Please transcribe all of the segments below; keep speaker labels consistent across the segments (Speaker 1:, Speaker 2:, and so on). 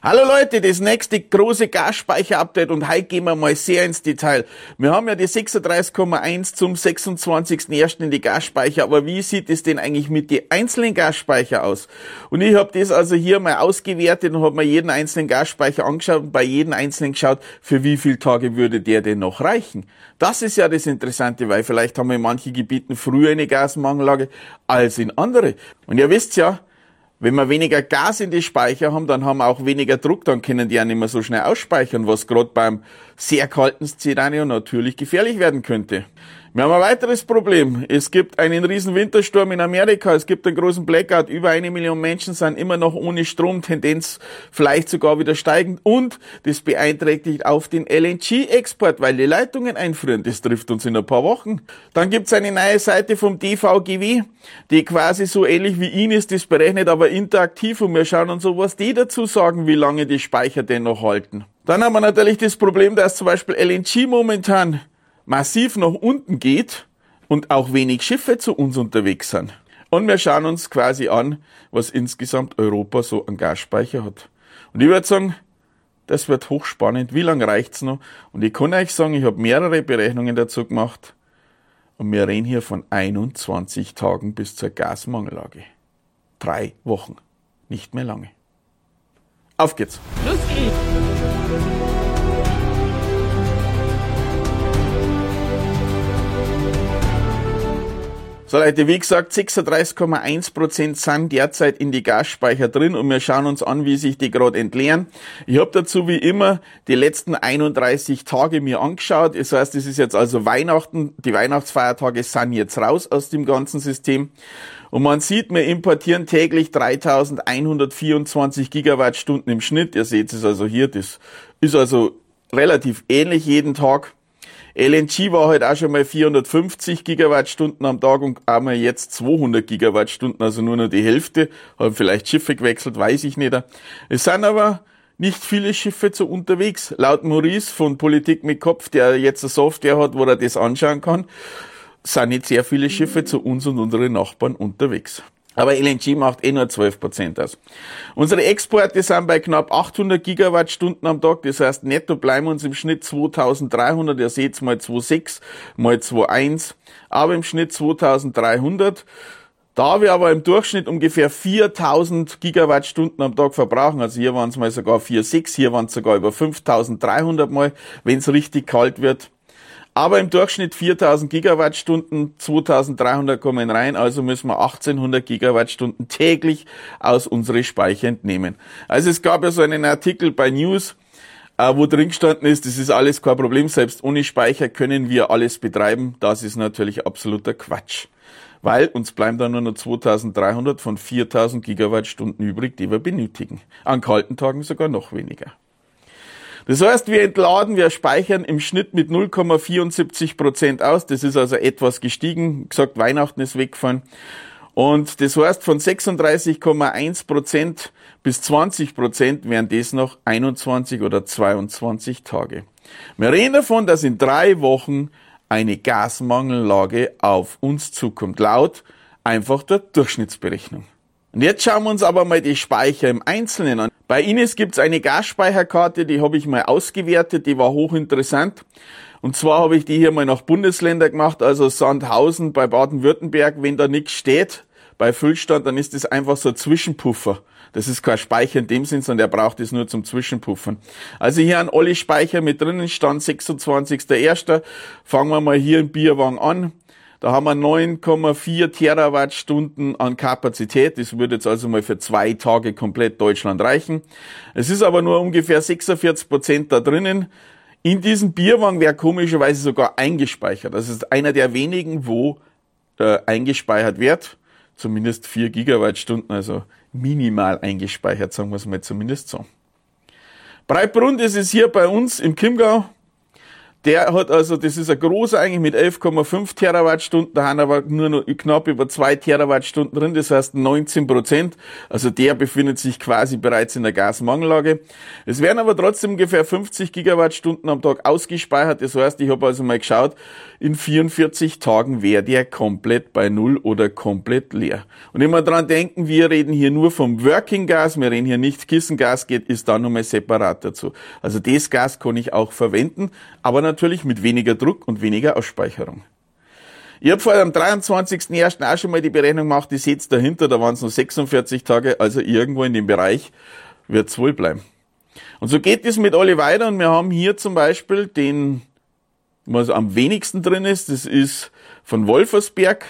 Speaker 1: Hallo Leute, das nächste große Gasspeicher-Update und heute gehen wir mal sehr ins Detail. Wir haben ja die 36,1 zum 26.01. in die Gasspeicher, aber wie sieht es denn eigentlich mit den einzelnen Gasspeicher aus? Und ich habe das also hier mal ausgewertet und habe mir jeden einzelnen Gasspeicher angeschaut und bei jedem einzelnen geschaut, für wie viele Tage würde der denn noch reichen. Das ist ja das Interessante, weil vielleicht haben wir in manchen Gebieten früher eine Gasmangellage als in andere. Und ihr wisst ja, wenn wir weniger Gas in die Speicher haben, dann haben wir auch weniger Druck, dann können die ja nicht mehr so schnell ausspeichern, was gerade beim sehr kalten Szenario natürlich gefährlich werden könnte. Wir haben ein weiteres Problem. Es gibt einen riesen Wintersturm in Amerika, es gibt einen großen Blackout, über 1 Million Menschen sind immer noch ohne Strom, Tendenz vielleicht sogar wieder steigend und das beeinträchtigt auf den LNG-Export, weil die Leitungen einfrieren. Das trifft uns in ein paar Wochen. Dann gibt's eine neue Seite vom DVGW, die quasi so ähnlich wie Ines das berechnet, aber interaktiv und wir schauen uns so, was die dazu sagen, wie lange die Speicher denn noch halten. Dann haben wir natürlich das Problem, dass zum Beispiel LNG momentan massiv nach unten geht und auch wenig Schiffe zu uns unterwegs sind. Und wir schauen uns quasi an, was insgesamt Europa so an Gasspeicher hat. Und ich würde sagen, das wird hochspannend. Wie lange reicht's noch? Und ich kann euch sagen, ich habe mehrere Berechnungen dazu gemacht und wir reden hier von 21 Tagen bis zur Gasmangellage. 3 Wochen. Nicht mehr lange. Auf geht's.
Speaker 2: Los geht's!
Speaker 1: So Leute, wie gesagt, 36,1% sind derzeit in die Gasspeicher drin und wir schauen uns an, wie sich die gerade entleeren. Ich habe dazu wie immer die letzten 31 Tage mir angeschaut. Das heißt, es ist jetzt also Weihnachten, die Weihnachtsfeiertage sind jetzt raus aus dem ganzen System. Und man sieht, wir importieren täglich 3124 Gigawattstunden im Schnitt. Ihr seht es also hier, das ist also relativ ähnlich jeden Tag. LNG war halt auch schon mal 450 Gigawattstunden am Tag und einmal jetzt 200 Gigawattstunden, also nur noch die Hälfte. Haben vielleicht Schiffe gewechselt, weiß ich nicht. Es sind aber nicht viele Schiffe zu unterwegs. Laut Maurice von Politik mit Kopf, der jetzt eine Software hat, wo er das anschauen kann, sind nicht sehr viele Schiffe zu uns und unseren Nachbarn unterwegs. Aber LNG macht nur 12% aus. Unsere Exporte sind bei knapp 800 Gigawattstunden am Tag. Das heißt, netto bleiben uns im Schnitt 2300. Ihr seht mal 2,6 mal 2,1. Aber im Schnitt 2300. Da wir aber im Durchschnitt ungefähr 4000 Gigawattstunden am Tag verbrauchen, also hier waren es mal sogar 4,6, hier waren es sogar über 5300 mal, wenn es richtig kalt wird. Aber im Durchschnitt 4000 Gigawattstunden, 2300 kommen rein, also müssen wir 1800 Gigawattstunden täglich aus unsere Speicher entnehmen. Also es gab ja so einen Artikel bei News, wo drin gestanden ist, das ist alles kein Problem, selbst ohne Speicher können wir alles betreiben. Das ist natürlich absoluter Quatsch, weil uns bleiben dann nur noch 2300 von 4000 Gigawattstunden übrig, die wir benötigen. An kalten Tagen sogar noch weniger. Das heißt, wir speichern im Schnitt mit 0,74% aus. Das ist also etwas gestiegen. Wie gesagt, Weihnachten ist weggefallen. Und das heißt, von 36,1% bis 20% wären das noch 21 oder 22 Tage. Wir reden davon, dass in 3 Wochen eine Gasmangellage auf uns zukommt, laut einfach der Durchschnittsberechnung. Und jetzt schauen wir uns aber mal die Speicher im Einzelnen an. Bei Ines gibt's eine Gasspeicherkarte, die habe ich mal ausgewertet, die war hochinteressant. Und zwar habe ich die hier mal nach Bundesländer gemacht, also Sandhausen bei Baden-Württemberg, wenn da nichts steht bei Füllstand, dann ist das einfach so ein Zwischenpuffer. Das ist kein Speicher in dem Sinn, sondern der braucht es nur zum Zwischenpuffern. Also hier an alle Speicher mit drinnen, Stand 26.01. Fangen wir mal hier im Bierwagen an. Da haben wir 9,4 Terawattstunden an Kapazität. Das würde jetzt also mal für 2 Tage komplett Deutschland reichen. Es ist aber nur ungefähr 46% da drinnen. In diesem Bierwagen wäre komischerweise sogar eingespeichert. Das ist einer der wenigen, wo eingespeichert wird. Zumindest 4 Gigawattstunden, also minimal eingespeichert, sagen wir es mal zumindest so. Breitbrunn, das ist hier bei uns im Chiemgau. Der hat also, das ist ein großer eigentlich mit 11,5 Terawattstunden, da haben aber nur noch knapp über 2 Terawattstunden drin, das heißt 19%. Also der befindet sich quasi bereits in der Gasmangellage. Es werden aber trotzdem ungefähr 50 Gigawattstunden am Tag ausgespeichert. Das heißt, ich habe also mal geschaut, in 44 Tagen wäre der komplett bei Null oder komplett leer. Und immer dran denken, wir reden hier nur vom Working Gas, wir reden hier nicht Kissengas, ist dann nochmal separat dazu. Also das Gas kann ich auch verwenden, aber natürlich mit weniger Druck und weniger Ausspeicherung. Ich habe vorher am 23.01. auch schon mal die Berechnung gemacht, die seht dahinter, da waren es noch 46 Tage, also irgendwo in dem Bereich wird es wohl bleiben. Und so geht es mit alle weiter und wir haben hier zum Beispiel den, was am wenigsten drin ist, das ist von Wolfersberg.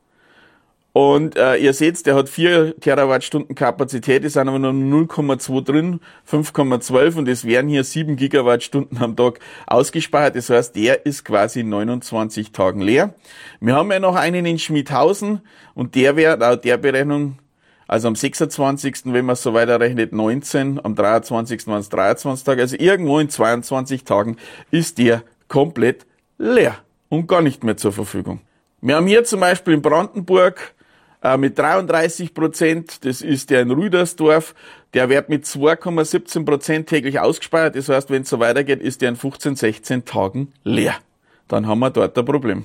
Speaker 1: Und ihr seht, der hat 4 Terawattstunden Kapazität, es sind aber nur 0,2 drin, 5,12 und es wären hier 7 Gigawattstunden am Tag ausgespeichert. Das heißt, der ist quasi in 29 Tagen leer. Wir haben ja noch einen in Schmidhausen und der wäre laut der Berechnung, also am 26., wenn man es so weiterrechnet, 19, am 23. waren es 23 Tage, also irgendwo in 22 Tagen ist der komplett leer und gar nicht mehr zur Verfügung. Wir haben hier zum Beispiel in Brandenburg mit 33%, das ist der in Rüdersdorf, der wird mit 2,17% täglich ausgespeichert. Das heißt, wenn es so weitergeht, ist der in 15, 16 Tagen leer. Dann haben wir dort ein Problem.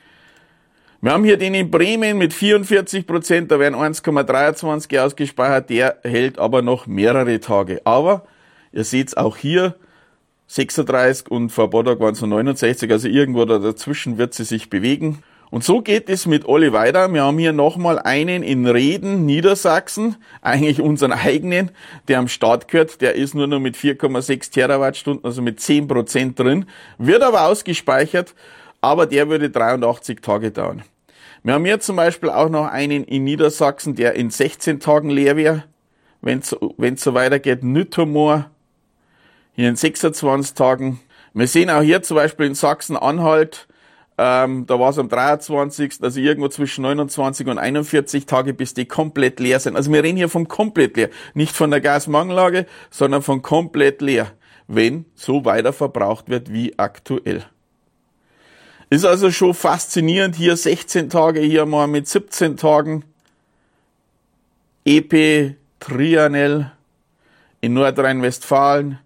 Speaker 1: Wir haben hier den in Bremen mit 44%, da werden 1,23 ausgespeichert, der hält aber noch mehrere Tage. Aber ihr seht auch hier 36 und vor ein paar Tagen waren es noch 69, also irgendwo dazwischen wird sie sich bewegen. Und so geht es mit alle weiter. Wir haben hier nochmal einen in Reden, Niedersachsen, eigentlich unseren eigenen, der am Start gehört. Der ist nur noch mit 4,6 Terawattstunden, also mit 10% drin, wird aber ausgespeichert, aber der würde 83 Tage dauern. Wir haben hier zum Beispiel auch noch einen in Niedersachsen, der in 16 Tagen leer wäre, wenn es so weitergeht. Nüttermoor, hier in 26 Tagen. Wir sehen auch hier zum Beispiel in Sachsen-Anhalt, da war es am 23., also irgendwo zwischen 29 und 41 Tage, bis die komplett leer sind. Also wir reden hier vom komplett leer. Nicht von der Gasmangellage, sondern von komplett leer, wenn so weiter verbraucht wird wie aktuell. Ist also schon faszinierend, hier 16 Tage, hier mal mit 17 Tagen. EP Trianel in Nordrhein-Westfalen.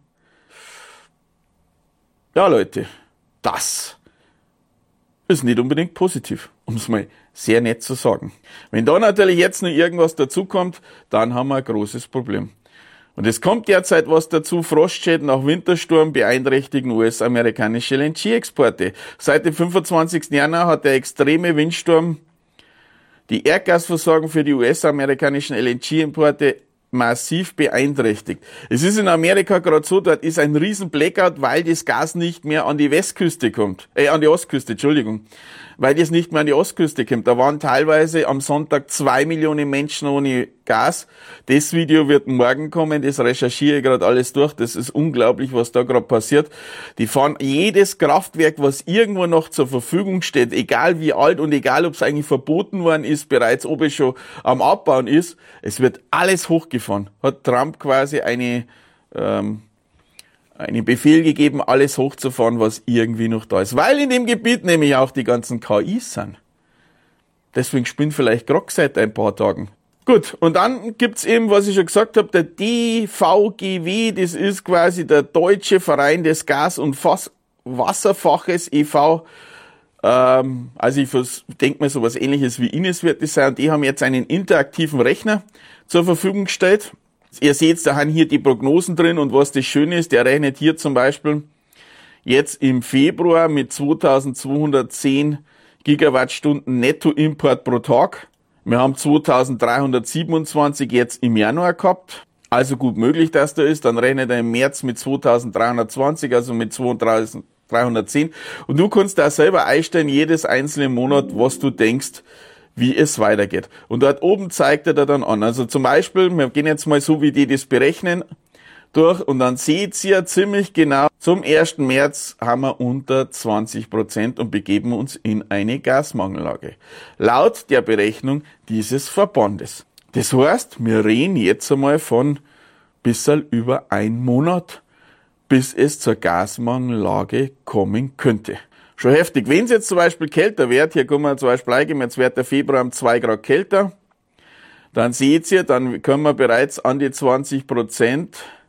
Speaker 1: Ja Leute, das ist nicht unbedingt positiv, um es mal sehr nett zu sagen. Wenn da natürlich jetzt noch irgendwas dazukommt, dann haben wir ein großes Problem. Und es kommt derzeit was dazu, Frostschäden nach Wintersturm beeinträchtigen US-amerikanische LNG-Exporte. Seit dem 25. Januar hat der extreme Windsturm die Erdgasversorgung für die US-amerikanischen LNG-Importe massiv beeinträchtigt. Es ist in Amerika gerade so, dort ist ein riesen Blackout, weil das Gas nicht mehr an die Westküste kommt. An die Ostküste, Entschuldigung. Weil das nicht mehr an die Ostküste kommt. Da waren teilweise am Sonntag 2 Millionen Menschen ohne Gas. Das Video wird morgen kommen, das recherchiere ich gerade alles durch. Das ist unglaublich, was da gerade passiert. Die fahren jedes Kraftwerk, was irgendwo noch zur Verfügung steht, egal wie alt und egal, ob es eigentlich verboten worden ist, bereits ob es schon am Abbauen ist, es wird alles hochgefahren. Hat Trump quasi einen Befehl gegeben, alles hochzufahren, was irgendwie noch da ist. Weil in dem Gebiet nämlich auch die ganzen KIs sind. Deswegen spinnt vielleicht Grog seit ein paar Tagen. Gut, und dann gibt's eben, was ich schon gesagt habe, der DVGW, das ist quasi der Deutsche Verein des Gas- und Wasserfaches e.V., also ich denke mal sowas Ähnliches wie Ines wird das sein, und die haben jetzt einen interaktiven Rechner zur Verfügung gestellt. Ihr seht, da haben hier die Prognosen drin, und was das Schöne ist, der rechnet hier zum Beispiel jetzt im Februar mit 2210 Gigawattstunden Nettoimport pro Tag. Wir haben 2327 jetzt im Januar gehabt. Also gut möglich, dass da ist. Dann rechnet er im März mit 2320, also mit 2310. Und du kannst da selber einstellen, jedes einzelne Monat, was du denkst, wie es weitergeht. Und dort oben zeigt er da dann an. Also zum Beispiel, wir gehen jetzt mal so, wie die das berechnen, durch, und dann seht ihr ziemlich genau, zum 1. März haben wir unter 20% und begeben uns in eine Gasmangellage. Laut der Berechnung dieses Verbandes. Das heißt, wir reden jetzt einmal von bisschen über 1 Monat, bis es zur Gasmangellage kommen könnte. Schon heftig. Wenn es jetzt zum Beispiel kälter wird, hier kommen wir zum Beispiel eingeben, jetzt wird der Februar um 2 Grad kälter, dann seht ihr, dann können wir bereits an die 20%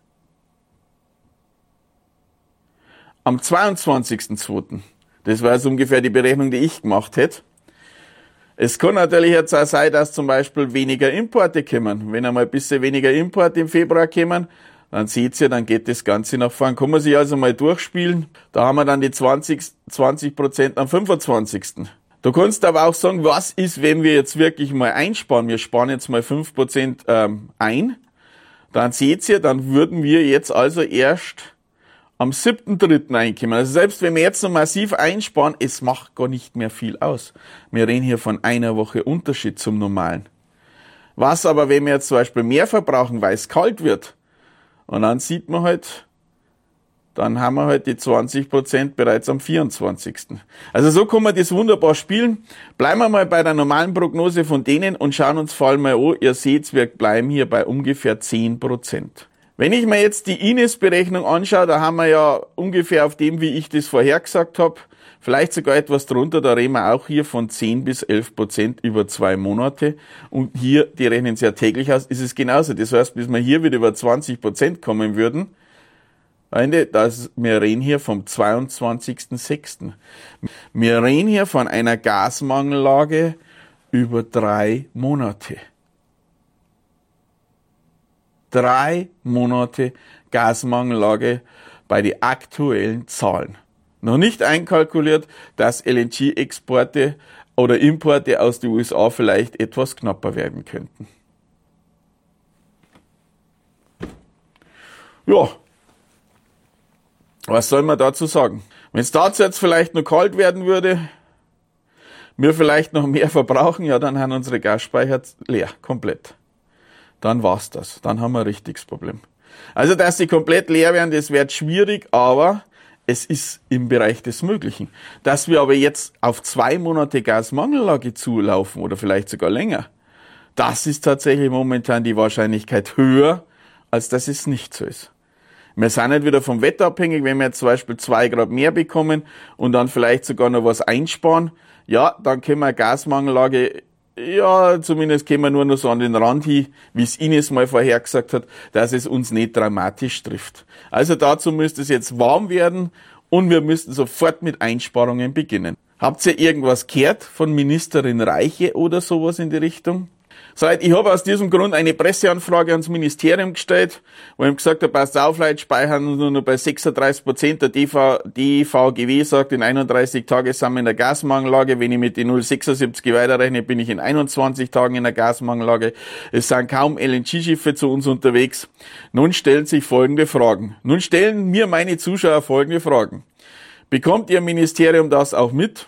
Speaker 1: am 22.02. Das war jetzt ungefähr die Berechnung, die ich gemacht hätte. Es kann natürlich jetzt auch sein, dass zum Beispiel weniger Importe kommen. Wenn einmal ein bisschen weniger Importe im Februar kommen, dann seht ihr, dann geht das Ganze nach vorn. Kann man sich also mal durchspielen. Da haben wir dann die 20% am 25. Du kannst aber auch sagen, was ist, wenn wir jetzt wirklich mal einsparen? Wir sparen jetzt mal 5% ein. Dann seht ihr, dann würden wir jetzt also erst am 7.3. einkommen. Also selbst wenn wir jetzt noch massiv einsparen, es macht gar nicht mehr viel aus. Wir reden hier von einer Woche Unterschied zum Normalen. Was aber, wenn wir jetzt zum Beispiel mehr verbrauchen, weil es kalt wird, und dann sieht man halt, dann haben wir halt die 20% bereits am 24. Also so kann man das wunderbar spielen. Bleiben wir mal bei der normalen Prognose von denen und schauen uns vor allem mal an. Ihr seht, wir bleiben hier bei ungefähr 10%. Wenn ich mir jetzt die Ines-Berechnung anschaue, da haben wir ja ungefähr auf dem, wie ich das vorhergesagt habe, vielleicht sogar etwas drunter, da reden wir auch hier von 10 bis 11% über 2 Monate. Und hier, die rechnen es ja täglich aus, ist es genauso. Das heißt, bis wir hier wieder über 20% kommen würden, wir reden hier vom 22.06. Wir reden hier von einer Gasmangellage über 3 Monate. 3 Monate Gasmangellage bei den aktuellen Zahlen. Noch nicht einkalkuliert, dass LNG-Exporte oder Importe aus den USA vielleicht etwas knapper werden könnten. Ja, was soll man dazu sagen? Wenn es dazu jetzt vielleicht noch kalt werden würde, wir vielleicht noch mehr verbrauchen, ja, dann haben unsere Gasspeicher leer, komplett. Dann war's das. Dann haben wir ein richtiges Problem. Also, dass sie komplett leer werden, das wird schwierig, aber es ist im Bereich des Möglichen. Dass wir aber jetzt auf 2 Monate Gasmangellage zulaufen oder vielleicht sogar länger, das ist tatsächlich momentan die Wahrscheinlichkeit höher, als dass es nicht so ist. Wir sind nicht wieder vom Wetter abhängig, wenn wir jetzt zum Beispiel 2 Grad mehr bekommen und dann vielleicht sogar noch was einsparen, ja, dann können wir eine Gasmangellage, ja, zumindest können wir nur noch so an den Rand hin, wie es Ines mal vorhergesagt hat, dass es uns nicht dramatisch trifft. Also dazu müsste es jetzt warm werden und wir müssten sofort mit Einsparungen beginnen. Habt ihr irgendwas gehört von Ministerin Reiche oder sowas in die Richtung? Ich habe aus diesem Grund eine Presseanfrage ans Ministerium gestellt, wo ich gesagt habe, passt auf, Leute, speichern nur noch bei 36%. Der DVGW sagt, in 31 Tagen sind wir in der Gasmangellage. Wenn ich mit den 0,76 weiterrechne, bin ich in 21 Tagen in der Gasmangellage. Es sind kaum LNG-Schiffe zu uns unterwegs. Nun stellen sich folgende Fragen. Nun stellen mir meine Zuschauer folgende Fragen. Bekommt Ihr Ministerium das auch mit?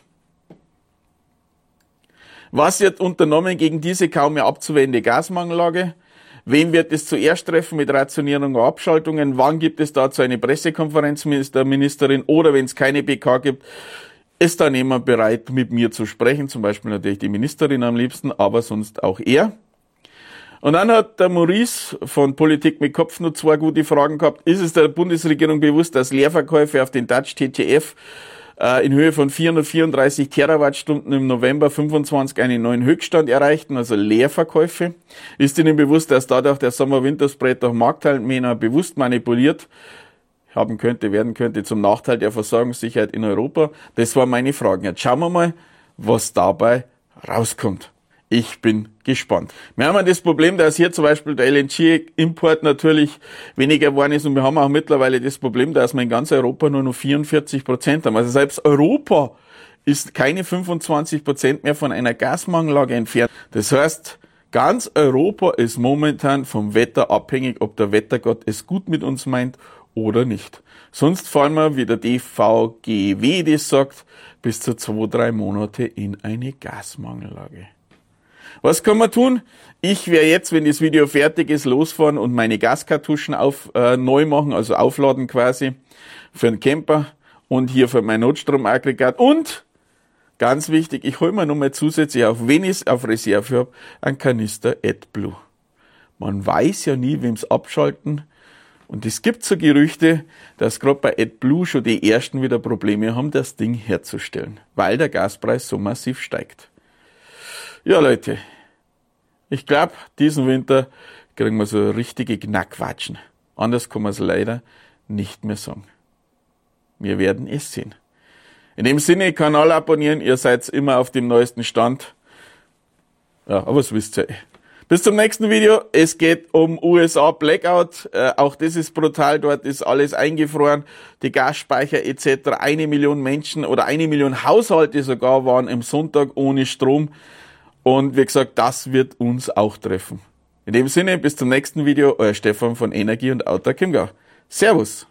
Speaker 1: Was wird unternommen gegen diese kaum mehr abzuwendende Gasmangellage? Wen wird es zuerst treffen mit Rationierung oder Abschaltungen? Wann gibt es dazu eine Pressekonferenz mit der Ministerin? Oder wenn es keine PK gibt, ist dann jemand bereit, mit mir zu sprechen? Zum Beispiel natürlich die Ministerin am liebsten, aber sonst auch er. Und dann hat der Maurice von Politik mit Kopf noch 2 gute Fragen gehabt. Ist es der Bundesregierung bewusst, dass Leerverkäufe auf den Dutch TTF in Höhe von 434 Terawattstunden im November 25 einen neuen Höchststand erreichten, also Leerverkäufe? Ist Ihnen bewusst, dass dadurch der Sommer-Winter-Spread durch Marktteilnehmer bewusst manipuliert werden könnte zum Nachteil der Versorgungssicherheit in Europa? Das waren meine Fragen. Jetzt schauen wir mal, was dabei rauskommt. Ich bin gespannt. Wir haben das Problem, dass hier zum Beispiel der LNG-Import natürlich weniger geworden ist und wir haben auch mittlerweile das Problem, dass wir in ganz Europa nur noch 44% haben. Also selbst Europa ist keine 25% mehr von einer Gasmangellage entfernt. Das heißt, ganz Europa ist momentan vom Wetter abhängig, ob der Wettergott es gut mit uns meint oder nicht. Sonst fallen wir, wie der DVGW das sagt, bis zu 2-3 Monate in eine Gasmangellage. Was kann man tun? Ich werde jetzt, wenn das Video fertig ist, losfahren und meine Gaskartuschen neu machen, also aufladen quasi für den Camper und hier für mein Notstromaggregat. Und, ganz wichtig, ich hole mir nochmal zusätzlich, auch wenn ich es auf Reserve habe, einen Kanister AdBlue. Man weiß ja nie, wem es abschalten Und es gibt so Gerüchte, dass gerade bei AdBlue schon die ersten wieder Probleme haben, das Ding herzustellen, weil der Gaspreis so massiv steigt. Ja, Leute, ich glaube, diesen Winter kriegen wir so richtige Knackwatschen. Anders kann man es leider nicht mehr sagen. Wir werden es sehen. In dem Sinne, Kanal abonnieren, ihr seid immer auf dem neuesten Stand. Ja, aber das wisst ihr eh. Bis zum nächsten Video. Es geht um USA Blackout. Auch das ist brutal. Dort ist alles eingefroren. Die Gasspeicher etc. 1 Million Menschen oder 1 Million Haushalte sogar waren am Sonntag ohne Strom. Und wie gesagt, das wird uns auch treffen. In dem Sinne, bis zum nächsten Video. Euer Stefan von Energie und Autark Chiemgau. Servus.